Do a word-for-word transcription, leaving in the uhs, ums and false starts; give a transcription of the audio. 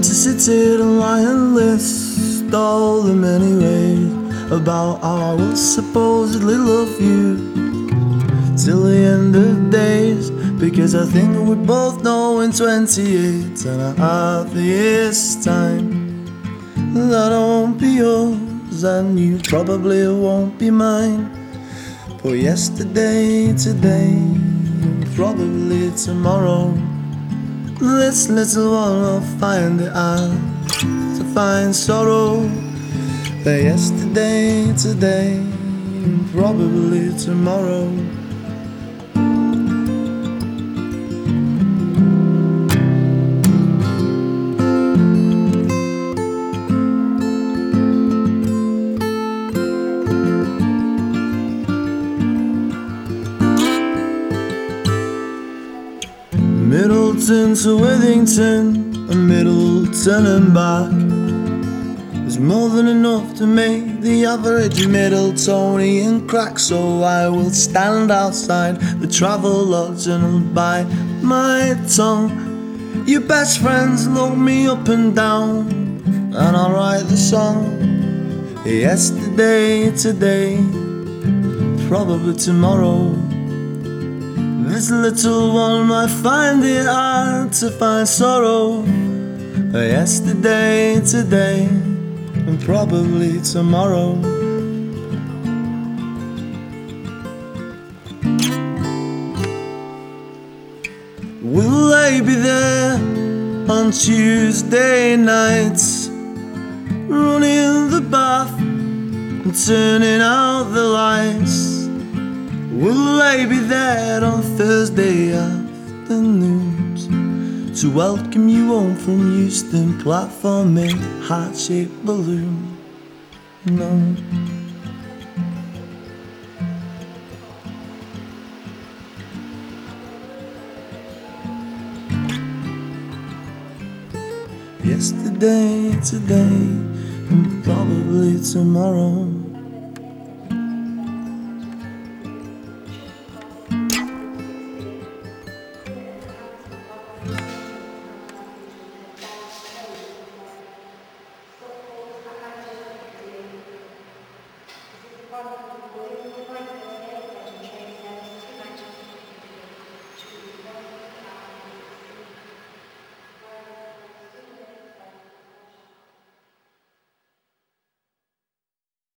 to sit here and lie and list all the many ways about how I will supposedly love you till the end of days, because I think we both know in twenty-eight and a half years time that I won't be yours and you probably won't be mine. But yesterday, today, and probably tomorrow, this little one will find it hard to find sorrow. But yesterday, today, and probably tomorrow. Middleton to Withington, and Middleton and back is more than enough to make the average Middletonian crack. So I will stand outside the travel lodge and I'll bite my tongue. Your best friends look me up and down, and I'll write the song. Yesterday, today, probably tomorrow, this little one might find it hard to find sorrow. Yesterday, today, and probably tomorrow. Will they be there on Tuesday nights, running the bath and turning out the lights? Will they be there on Thursday afternoons to welcome you home from Euston Platform in heart-shaped balloon? No. Yesterday, today, and probably tomorrow.